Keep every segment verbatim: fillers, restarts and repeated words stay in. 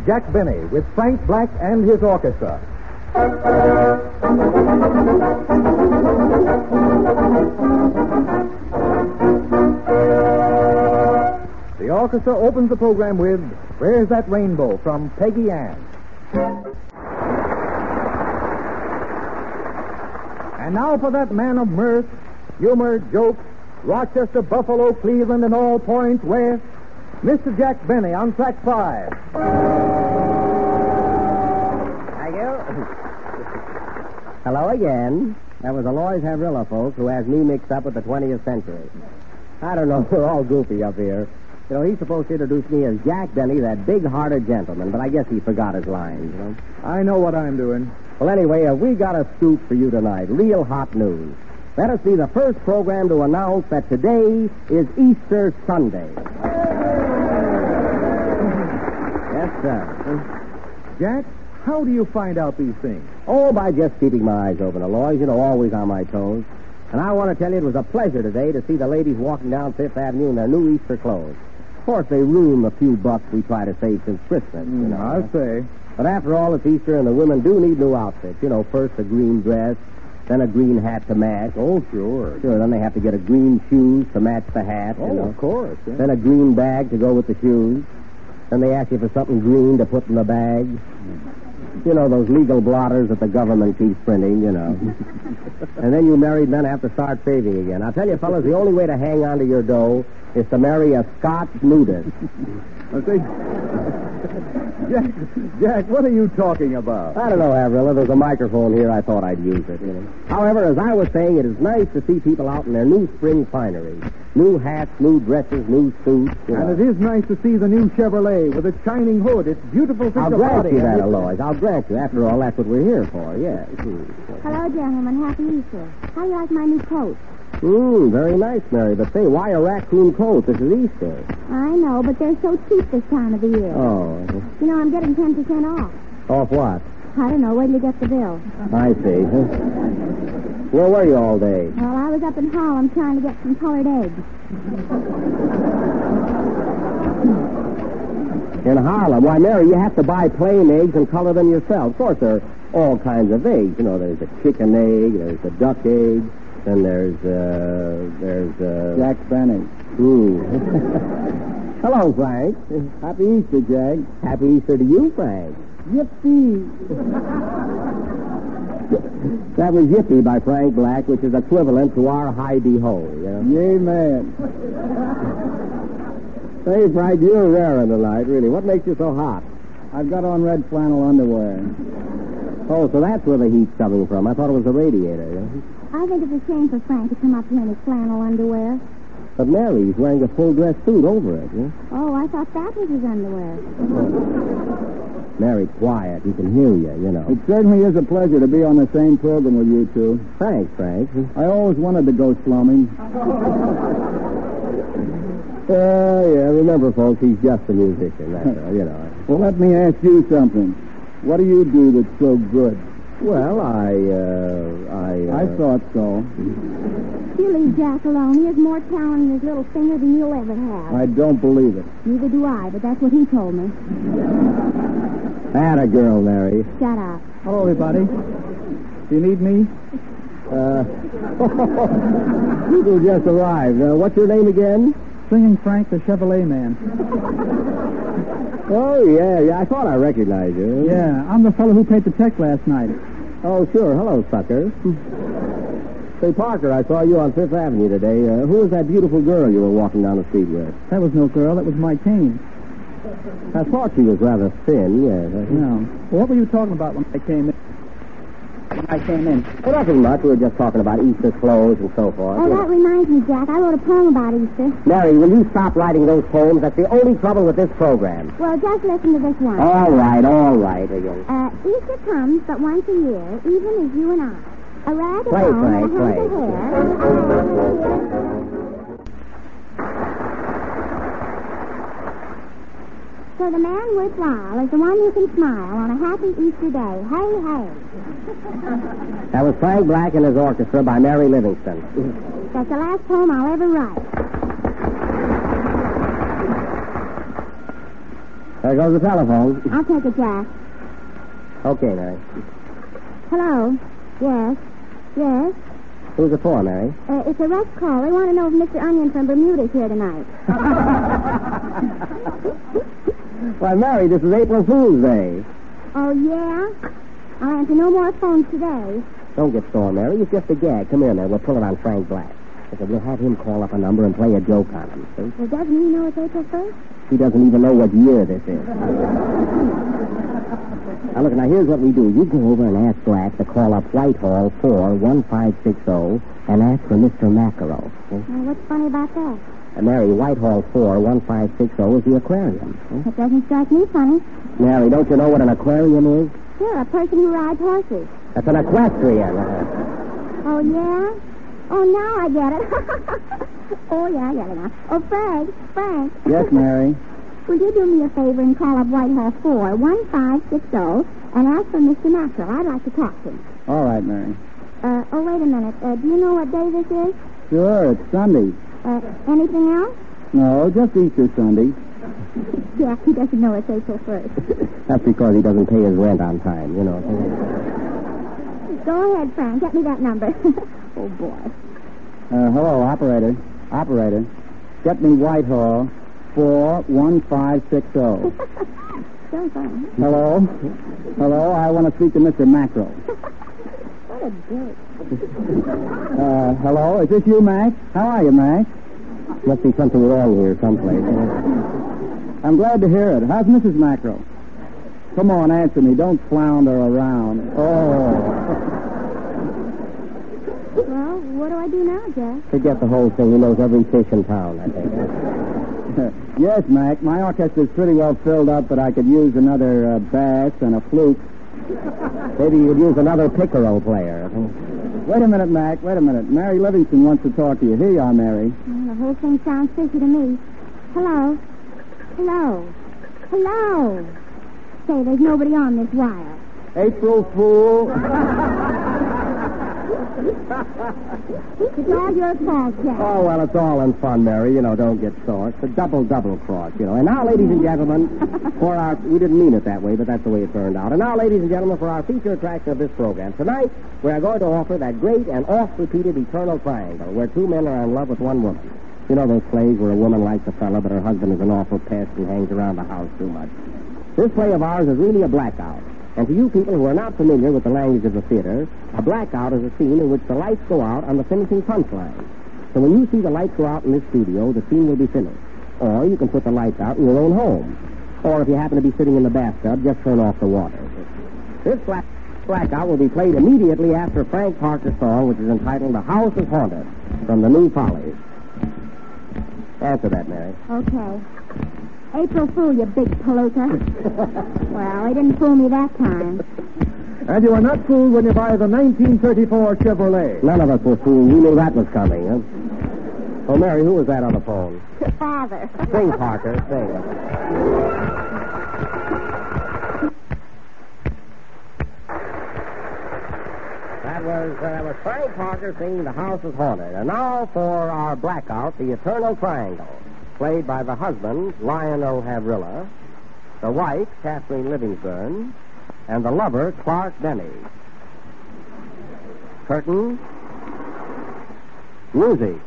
Jack Benny with Frank Black and his orchestra. The orchestra opens the program with Where's That Rainbow from Peggy Ann. And now for that man of mirth, humor, jokes, Rochester, Buffalo, Cleveland, and all points west, Mister Jack Benny on track five. Thank you. Hello again. That was Aloys Havrilla, folks, who has me mixed up with the twentieth century. I don't know, we're all goofy up here. You know, he's supposed to introduce me as Jack Benny, that big-hearted gentleman, but I guess he forgot his lines, you know. I know what I'm doing. Well, anyway, uh, we got a scoop for you tonight. Real hot news. Let us be the first program to announce that today is Easter Sunday. Yes, sir. Jack, how do you find out these things? Oh, by just keeping my eyes open, Aloys. You know, always on my toes. And I want to tell you it was a pleasure today to see the ladies walking down Fifth Avenue in their new Easter clothes. Of course, they ruin the few bucks we try to save since Christmas, you know. I'll say. But after all, it's Easter, and the women do need new outfits. You know, first a green dress, then a green hat to match. Oh, sure. Sure, then they have to get a green shoes to match the hat. Oh, you know. of course. Yeah. Then a green bag to go with the shoes. Then they ask you for something green to put in the bag. You know, those legal blotters that the government keeps printing, you know. And then you married men have to start saving again. I'll tell you, fellas, the only way to hang on to your dough is to marry a Scotch nudist. I think... Jack, Jack, what are you talking about? I don't know, Havrilla. There's a microphone here. I thought I'd use it, you know. However, as I was saying, it is nice to see people out in their new spring finery. New hats, new dresses, new suits. You know. And it is nice to see the new Chevrolet with its shining hood, its beautiful picture I'll body. grant you that, and- Aloys. I'll grant you. After all, that's what we're here for, yes. Hello, gentlemen. Happy Easter. How do you like my new coat? Hmm, very nice, Mary. But say, why a raccoon coat? This is Easter. I know, but they're so cheap this time of the year. Oh. You know, I'm getting ten percent off. Off what? I don't know. Wait till you get the bill. I see. Where were you all day? Well, I was up in Harlem trying to get some colored eggs. In Harlem? Why, Mary, you have to buy plain eggs and color them yourself. Of course, there are all kinds of eggs. You know, there's a chicken egg, there's a duck egg, then there's, uh, there's, uh... Jack Benny. Ooh. Hello, Frank. Happy Easter, Jack. Happy Easter to you, Frank. Yippee. That was Yippee by Frank Black, which is equivalent to our Heidi-ho, you know? Yay, man. Hey, Frank, you're raring tonight, really. What makes you so hot? I've got on red flannel underwear. Oh, so that's where the heat's coming from. I thought it was the radiator, you know? I think it's a shame for Frank to come up here in his flannel underwear. But Mary, he's wearing a full-dress suit over it, yeah? Oh, I thought that was his underwear. Mary, quiet. He can hear you, you know. It certainly is a pleasure to be on the same program with you two. Thanks, Frank. I always wanted to go slumming. Uh, yeah, remember, folks, he's just a musician, that's all, you know. Well, let me ask you something. What do you do that's so good? Well, I, uh, I... Uh... I thought so. You leave Jack alone. He has more talent in his little finger than you'll ever have. I don't believe it. Neither do I, but that's what he told me. Atta girl, Mary. Shut up. Hello, everybody. Do you need me? Uh, people just arrived. Uh, what's your name again? Singing Frank the Chevrolet Man. Oh, yeah, yeah. I thought I recognized you. Yeah, I'm the fellow who paid the check last night. Oh, sure. Hello, sucker. Say, Parker, I saw you on Fifth Avenue today. Uh, who was that beautiful girl you were walking down the street with? That was no girl. That was Mike Kane. I thought she was rather thin, yes. No. Well, what were you talking about when I came in? When I came in? Well, nothing much. We were just talking about Easter clothes and so forth. Oh, that reminds me, Jack. I wrote a poem about Easter. Mary, will you stop writing those poems? That's the only trouble with this program. Well, just listen to this one. All right, all right. Again. Uh, Easter comes but once a year, even as you and I. A rag of Play, bone Frank, and a hank of play. hair. So the man worthwhile is the one who can smile on a happy Easter day. Hey, hey. That was Frank Black and his orchestra by Mary Livingston. That's the last poem I'll ever write. There goes the telephone. I'll take it, Jack. Okay, Mary. Hello? Yes? Yes? Who's it for, Mary? Uh, it's a rush call. They want to know if Mister Onion from Bermuda's here tonight. Why, Mary, this is April Fool's Day. Oh, yeah? I'll answer no more phones today. Don't get sore, Mary. It's just a gag. Come here, Mary. We'll pull it on Frank Black. I said, we'll have him call up a number and play a joke on him, see? Well, doesn't he know it's April first? He doesn't even know what year this is. Now, look, now, here's what we do. You go over and ask Black to call up Whitehall four one five six zero and ask for Mister Mackerel. See? Well, what's funny about that? Uh, Mary, Whitehall four one five six zero is the aquarium. See? That doesn't strike me funny. Mary, don't you know what an aquarium is? Sure, a person who rides horses. That's an equestrian. Oh, yeah? Oh, now I get it. Oh, yeah, I get it now. Oh, Frank, Frank. Yes, Mary. Would you do me a favor and call up Whitehall four one five six zero and ask for Mister Mackerel? I'd like to talk to him. All right, Mary. Uh, oh, wait a minute. Uh, do you know what day this is? Sure, it's Sunday. Uh, anything else? No, just Easter Sunday. Yeah, he doesn't know it's April first. That's because he doesn't pay his rent on time, you know. Go ahead, Frank. Get me that number. Oh, boy. Uh, hello, operator. Operator. Get me Whitehall four one five six zero. So funny. Hello? Hello, I want to speak to Mister Mackerel. What a jerk. Uh, hello, is this you, Mac? How are you, Mac? Must be something wrong here someplace. I'm glad to hear it. How's Missus Mackerel? Come on, answer me. Don't flounder around. Oh. Well, what do I do now, Jack? Forget the whole thing. He knows every fish in town, I think. Yes, Mac. My orchestra's pretty well filled up, but I could use another uh, bass and a flute. Maybe you'd use another pickerel player. Wait a minute, Mac. Wait a minute. Mary Livingston wants to talk to you. Here you are, Mary. Well, the whole thing sounds fishy to me. Hello? Hello? Hello? Say, there's nobody on this wire. April Fool. It's all your fault, Jack. Oh, well, it's all in fun, Mary. You know, don't get sore. It's a double-double cross, you know. And now, ladies and gentlemen, for our... We didn't mean it that way, but that's the way it turned out. And now, ladies and gentlemen, for our feature attraction of this program. Tonight, we are going to offer that great and oft-repeated eternal triangle where two men are in love with one woman. You know those plays where a woman likes a fella, but her husband is an awful pest and hangs around the house too much. This play of ours is really a blackout. And to you people who are not familiar with the language of the theater, a blackout is a scene in which the lights go out on the finishing punchline. So when you see the lights go out in this studio, the scene will be finished. Or you can put the lights out in your own home. Or if you happen to be sitting in the bathtub, just turn off the water. This black, blackout will be played immediately after Frank Parker's song, which is entitled The House is Haunted, from the New Follies. Answer that, Mary. Okay. April Fool, you big polluter. Well, he didn't fool me that time. And you were not fooled when you buy the nineteen thirty-four Chevrolet. None of us were fooled. We knew that was coming, huh? Oh, Mary, who was that on the phone? Your father. Sing, Parker, sing. That was, uh, that was Frank Parker singing The House is Haunted. And now for our blackout, the Eternal Triangle, played by the husband, Lionel Havrilla, the wife, Kathleen Livingstone, and the lover, Clark Denny. Curtain. Music.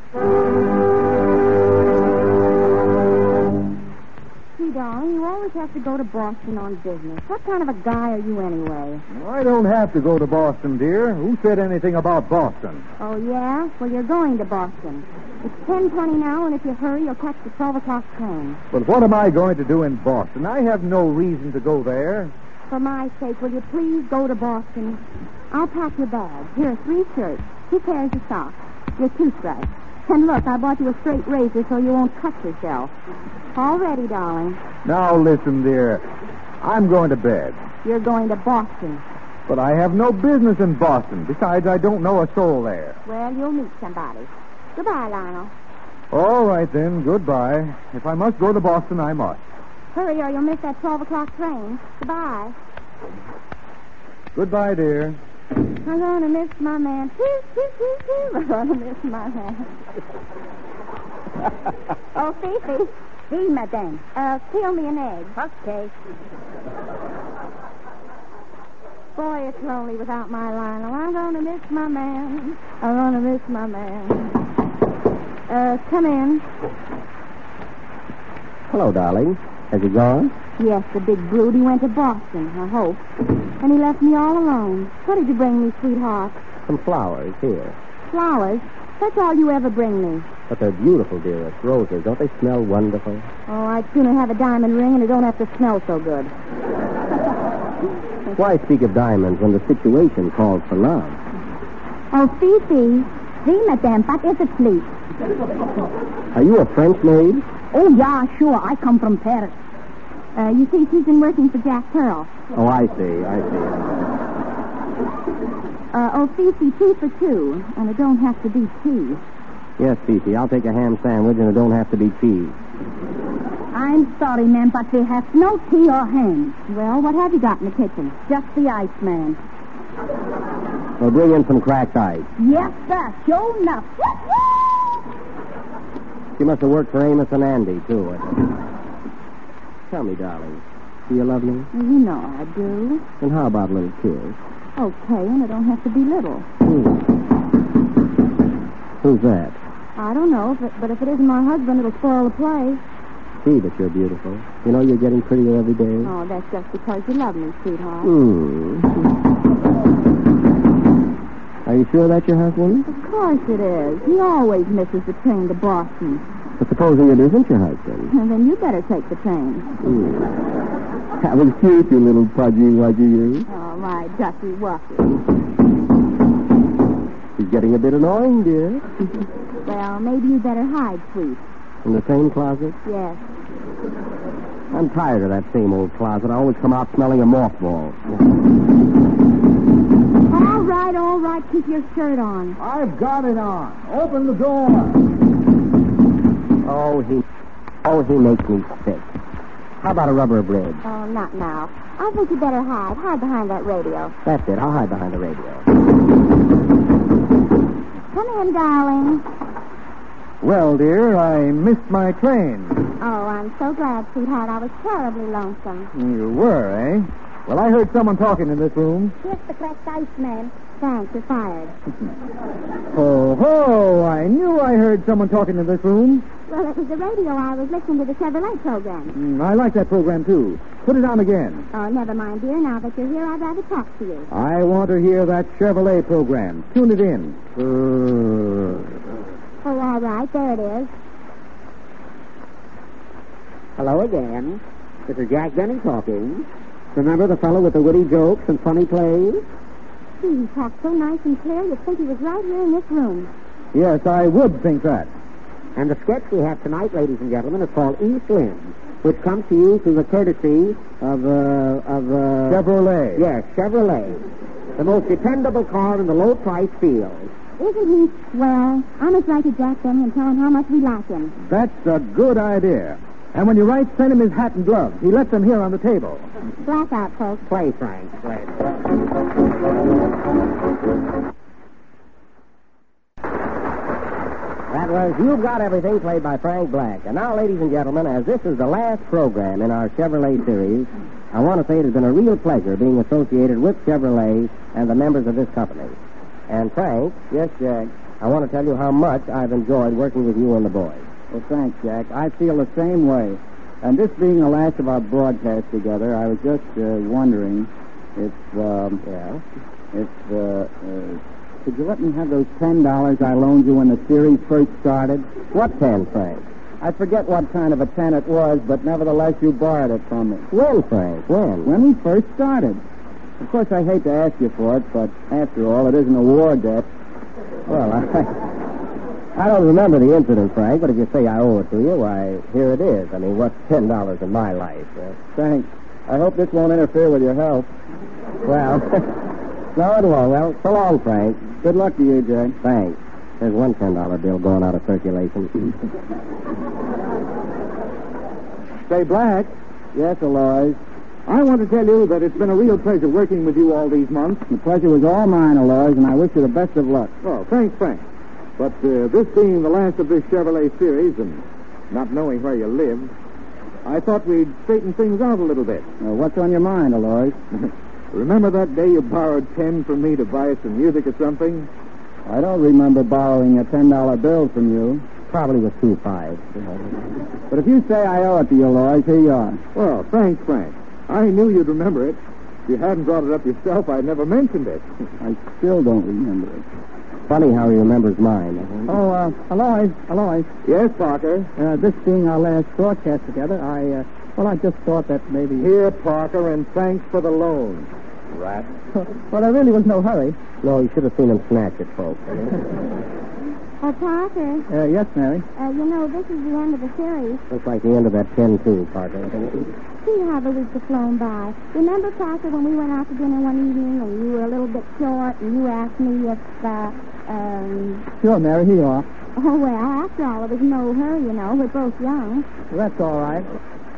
Gee, darling, you always have to go to Boston on business. What kind of a guy are you anyway? I don't have to go to Boston, dear. Who said anything about Boston? Oh, yeah? Well, you're going to Boston. It's ten twenty now, and if you hurry, you'll catch the twelve o'clock train. But what am I going to do in Boston? I have no reason to go there. For my sake, will you please go to Boston? I'll pack your bag. Here are three shirts, two pairs of socks, your toothbrush. And look, I bought you a straight razor so you won't cut yourself. All ready, darling. Now, listen, dear. I'm going to bed. You're going to Boston. But I have no business in Boston. Besides, I don't know a soul there. Well, you'll meet somebody. Goodbye, Lionel. All right, then. Goodbye. If I must go to Boston, I must. Hurry, or you'll miss that twelve o'clock train. Goodbye. Goodbye, dear. I'm going to miss my man. Choo, choo, choo, choo. I'm going to miss my man. Oh, Fifi. Si, madame. Uh, peel me an egg. Okay. Boy, it's lonely without my Lionel. I'm going to miss my man. I'm going to miss my man. Uh, come in. Hello, darling. Has he gone? Yes, the big brute. He went to Boston, I hope. And he left me all alone. What did you bring me, sweetheart? Some flowers here. Flowers? That's all you ever bring me. But they're beautiful, dearest. Roses. Don't they smell wonderful? Oh, I'd sooner have a diamond ring and it don't have to smell so good. Why speak of diamonds when the situation calls for love? Oh, Fifi. Si, madame, but is it please? Are you a French maid? Oh, yeah, sure. I come from Paris. Uh, you see, she's been working for Jack Pearl. Oh, I see. I see. Uh, oh, Fifi, tea for two. And it don't have to be tea. Yes, Fifi. I'll take a ham sandwich, and it don't have to be cheese. I'm sorry, ma'am, but we have no tea or ham. Well, what have you got in the kitchen? Just the ice, man. Well, bring in some cracked ice. Yes, sir. Sure enough. She must have worked for Amos and Andy, too. Tell me, darling, do you love me? Well, you know I do. And how about a little kiss? Okay, and it don't have to be little. Hmm. Who's that? I don't know, but, but if it isn't my husband, it'll spoil the play. See that you're beautiful. You know you're getting prettier every day. Oh, that's just because you love me, sweetheart. Hmm. Are you sure that's your husband? Of course it is. He always misses the train to Boston. But supposing it isn't your husband? And then you better take the train. Hmm. That was cute, you little pudgy wudgy you. Oh, my ducky wucky. She's getting a bit annoying, dear. Well, maybe you better hide, sweet. In the same closet? Yes. I'm tired of that same old closet. I always come out smelling a mothball. All right, all right. Keep your shirt on. I've got it on. Open the door. Oh, he... Oh, he makes me sick. How about a rubber bridge? Oh, not now. I think you better hide. Hide behind that radio. That's it. I'll hide behind the radio. Come in, darling. Well, dear, I missed my train. Oh, I'm so glad, sweetheart. I was terribly lonesome. You were, eh? Well, I heard someone talking in this room. Here's the cracked ice, man. Thanks, you're fired. Oh, ho! I knew I heard someone talking in this room. Well, it was the radio. I was listening to the Chevrolet program. Mm, I like that program, too. Put it on again. Oh, never mind, dear. Now that you're here, I'd rather talk to you. I want to hear that Chevrolet program. Tune it in. Uh... Oh, all right. There it is. Hello again. This is Jack Benny talking. Remember the fellow with the witty jokes and funny plays? Gee, he talked so nice and clear, you'd think he was right here in this room. Yes, I would think that. And the sketch we have tonight, ladies and gentlemen, is called East Lynn, which comes to you through the courtesy of, uh, of, uh... Chevrolet. Yes, Chevrolet. The most dependable car in the low-price field. Isn't he swell? I must write to Jack Benny and tell him how much we like him. That's a good idea. And when you write, send him his hat and gloves. He left them here on the table. Blackout, folks. Play, Frank, play. That was You've Got Everything, played by Frank Black. And now, ladies and gentlemen, as this is the last program in our Chevrolet series, I want to say it has been a real pleasure being associated with Chevrolet and the members of this company. And, Frank. Yes, Jack. I want to tell you how much I've enjoyed working with you and the boys. Well, thanks, Jack. I feel the same way. And this being the last of our broadcasts together, I was just uh, wondering if, um, Yeah? if, uh, uh, could you let me have those ten dollars I loaned you when the series first started? What ten, Frank? I forget what kind of a ten it was, but nevertheless you borrowed it from me. When, Frank? When? When we first started. Of course, I hate to ask you for it, but after all, it isn't a war debt. Well, I... I don't remember the incident, Frank, but if you say I owe it to you, why, here it is. I mean, what's ten dollars in my life? Uh, Thanks. I hope this won't interfere with your health. well, no, it won't. Well, so long, Frank. Good luck to you, Jack. Thanks. There's one ten dollar bill going out of circulation. Say, Black. Yes, Aloys. I want to tell you that it's been a real pleasure working with you all these months. The pleasure was all mine, Aloys, and I wish you the best of luck. Oh, thanks, Frank. But uh, this being the last of this Chevrolet series, and not knowing where you lived. I thought we'd straighten things out a little bit. Uh, what's on your mind, Alois? Remember that day you borrowed ten from me to buy us some music or something? I don't remember borrowing a ten dollar bill from you. Probably was two five. But if you say I owe it to you, Alois, here you are. Well, thanks, Frank. I knew you'd remember it. If you hadn't brought it up yourself, I'd never mentioned it. I still don't remember it. Funny how he remembers mine. Oh, uh, Alois, Alois, Yes, Parker? uh, this being our last broadcast together, I, uh, well, I just thought that maybe... Here, Parker, and thanks for the loan. Rat. Well, there really was no hurry. No, you should have seen him snatch it, folks. Oh, Parker, Uh, yes, Mary? uh, you know, this is the end of the series. Looks like the end of that ten, too, Parker. See how the weeks have flown by. Remember, Parker, when we went out to dinner one evening and you were a little bit short and you asked me if, uh, um... Sure, Mary, here you are. Oh, well, after all, there was no hurry, you know. We're both young. Well, that's all right.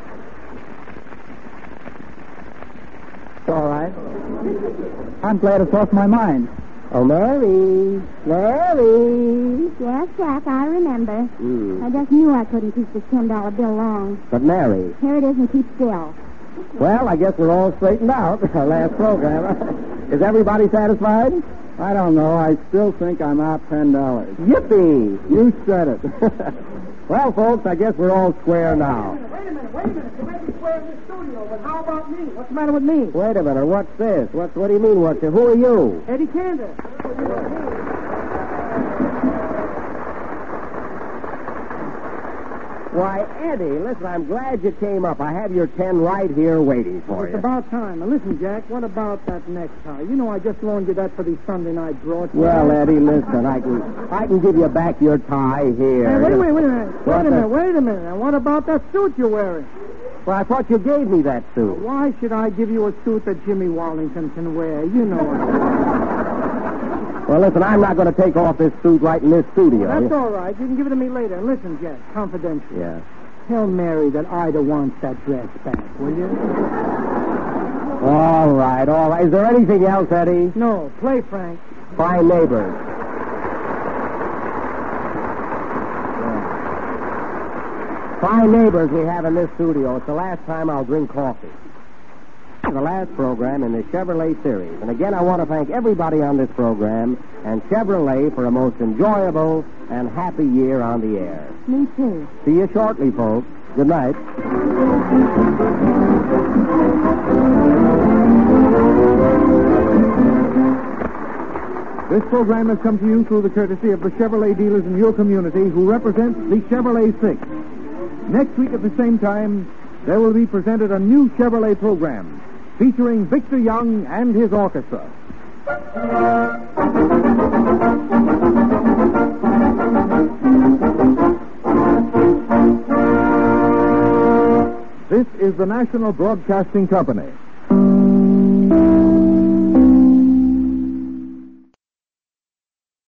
It's all right. I'm glad it's off my mind. Oh, Mary. Mary. Yes, Jack, I remember. Mm. I just knew I couldn't keep this ten dollar bill long. But, Mary. Here it is, and keep still. Well, I guess we're all straightened out. Our last program. Is everybody satisfied? I don't know. I still think I'm out ten dollars. Yippee! You said it. Well, folks, I guess we're all square now. Wait a minute, wait a minute. You may be square in the studio, but how about me? What's the matter with me? Wait a minute. What's this? What, what do you mean, what's it? Who are you? Eddie Kander. Why, Eddie, listen, I'm glad you came up. I have your ten right here waiting for It's you. about time. Now, listen, Jack, what about that necktie? You know I just loaned you that for the Sunday night broadcast. Well, Eddie, listen, I can I can give you back your tie here. Hey, wait a minute, wait a minute. What Wait a the- minute, wait a minute. And what about that suit you're wearing? Well, I thought you gave me that suit. Why should I give you a suit that Jimmy Wallington can wear? You know it. Well, listen, I'm not going to take off this suit right in this studio. That's all right. You can give it to me later. And listen, Jack, confidential. Yeah. Tell Mary that Ida wants that dress back, will you? All right, all right. Is there anything else, Eddie? No, play, Frank. Fine neighbors. Fine neighbors we have in this studio. It's the last time I'll drink coffee. The last program in the Chevrolet series. And again, I want to thank everybody on this program and Chevrolet for a most enjoyable and happy year on the air. Me too. See you shortly, folks. Good night. This program has come to you through the courtesy of the Chevrolet dealers in your community who represent the Chevrolet Six. Next week at the same time, there will be presented a new Chevrolet program featuring Victor Young and his orchestra. This is the National Broadcasting Company.